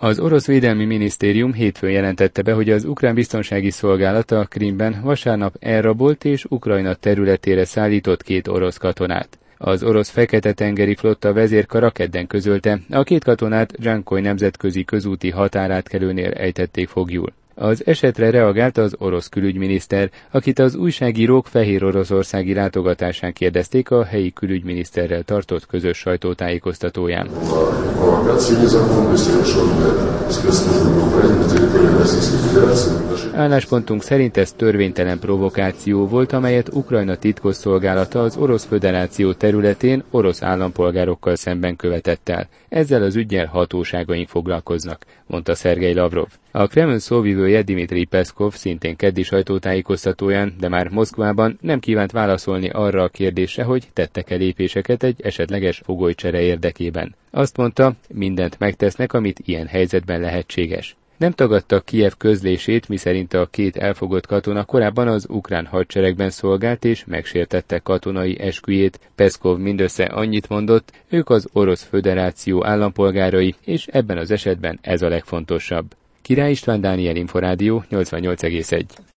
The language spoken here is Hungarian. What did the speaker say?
Az orosz védelmi minisztérium hétfőn jelentette be, hogy az ukrán biztonsági szolgálata a Krímben vasárnap elrabolt és Ukrajna területére szállított 2 orosz katonát. Az orosz Fekete-tengeri flotta vezérkara kedden közölte, a 2 katonát Dzsankoly nemzetközi közúti határátkelőnél ejtették foglyul. Az esetre reagált az orosz külügyminiszter, akit az újságírók fehér oroszországi látogatásán kérdezték a helyi külügyminiszterrel tartott közös sajtótájékoztatóján. Álláspontunk szerint ez törvénytelen provokáció volt, amelyet Ukrajna titkosszolgálata az Orosz Föderáció területén orosz állampolgárokkal szemben követett el. Ezzel az üggyel hatóságaink foglalkoznak, mondta Szergej Lavrov. A Kreml szóvivője Dmitrij Peszkov szintén keddi sajtótájékoztatóján, de már Moszkvában nem kívánt válaszolni arra a kérdésre, hogy tettek-e lépéseket egy esetleges fogolycsere érdekében. Azt mondta, mindent megtesznek, amit ilyen helyzetben lehetséges. Nem tagadta Kijev közlését, miszerint a 2 elfogott katona korábban az ukrán hadseregben szolgált és megsértette katonai esküjét. Peszkov mindössze annyit mondott, ők az Orosz Föderáció állampolgárai, és ebben az esetben ez a legfontosabb. Király István, Dániel Inforádió 88,1.